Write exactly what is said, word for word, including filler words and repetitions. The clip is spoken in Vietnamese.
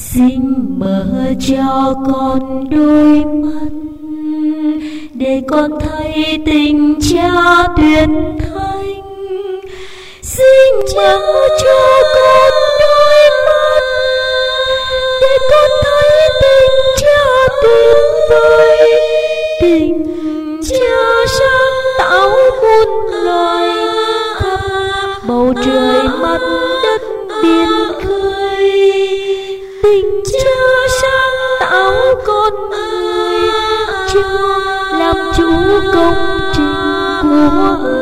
Xin mở cho con đôi mắt để con thấy tình cha tuyệt thánh. Xin mở cho con đôi mắt để con thấy tình cha tuyệt vời, tình cha sáng tạo muôn loài khắp bầu trời mặt đất biển khơi. Tình cha sáng tạo con người cho làm chủ công trình của